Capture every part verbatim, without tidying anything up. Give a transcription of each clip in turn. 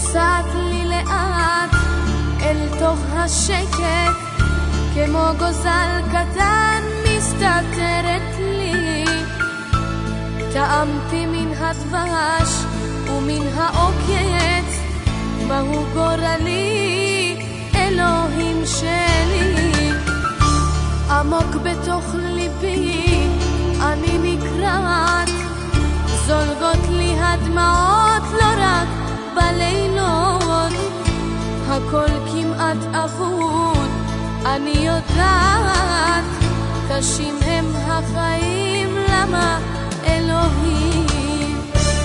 נוסעת לי לאט אל תוך השקט, כמו גוזל קטן מסתתרת לי. טעמתי מן הדבש ומן העוקץ, מהו גורלי אלוהים שלי. עמוק בתוך ליבי אני נקרעת, זולגות לי הדמעות לא רק בלילות, הכל כמעט אבוד, אני יודעת, קשים הם החיים, למה אלוהים?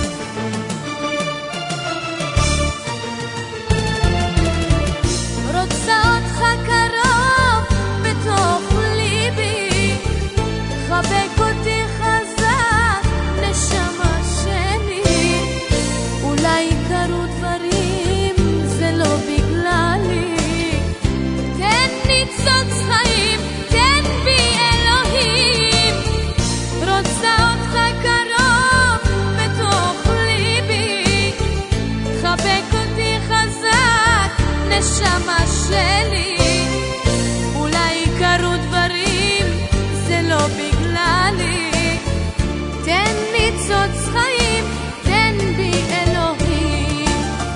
רוצה אותך קרוב בתוך ליבי, חבק אותי חזק נשמה שלי. אולי קרו דברים זה לא בגללי, תן ניצוץ חיים, תן בי אלוהים. רוצה אותך קרוב בתוך ליבי, חבק אותי חזק נשמה שלי. אולי קרו דברים זה לא בגללי, תן ניצוץ חיים, תן בי אלוהים.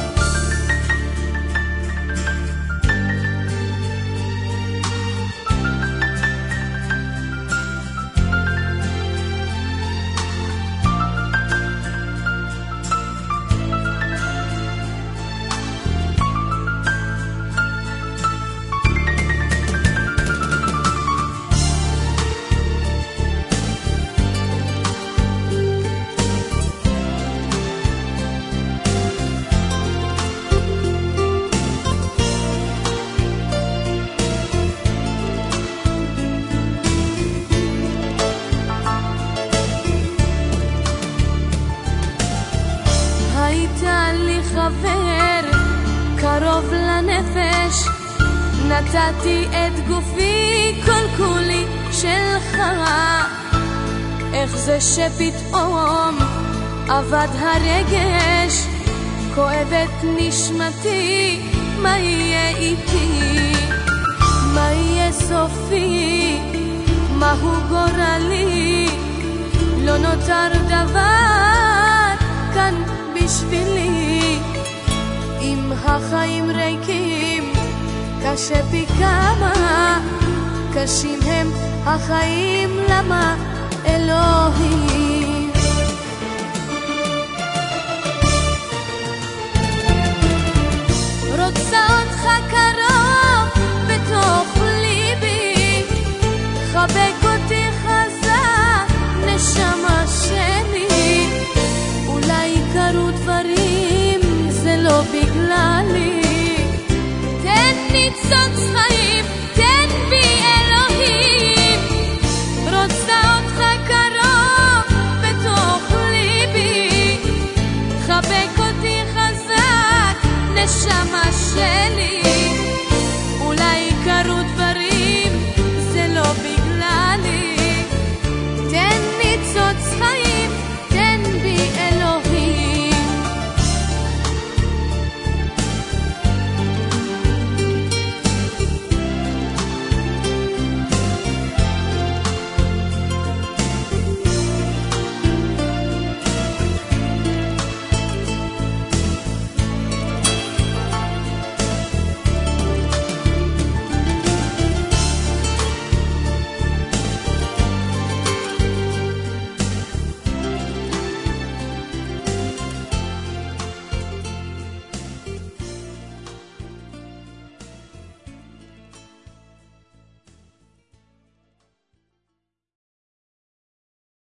הייתה לי חבר קרוב לנפש, נתתי את גופי כל כולי שלך. איך זה שפתאום עבד הרגש, כואבת נשמתי, מה יהיה איתי? מה יהיה סופי? מהו גורלי? לא נותר דבר כאן בשבילי. אם החיים ריקים קשה פי כמה, קשים הם החיים, למה אלוהים?